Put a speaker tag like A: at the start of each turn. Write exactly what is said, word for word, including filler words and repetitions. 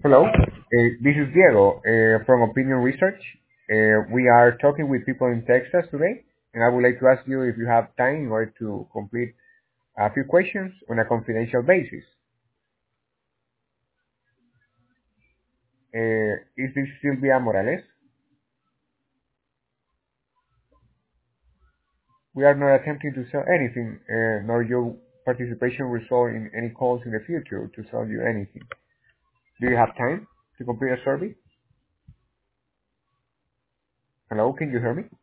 A: Hello, uh, this is Diego uh, from Opinion Research. Uh, we are talking with people in Texas today, and I would like to ask you if you have time in order to complete a few questions on a confidential basis. Uh, is this Silvia Morales? We are not attempting to sell anything, uh, nor your participation result in any calls in the future to sell you anything. Do you have time to complete a survey? Hello, can you hear me?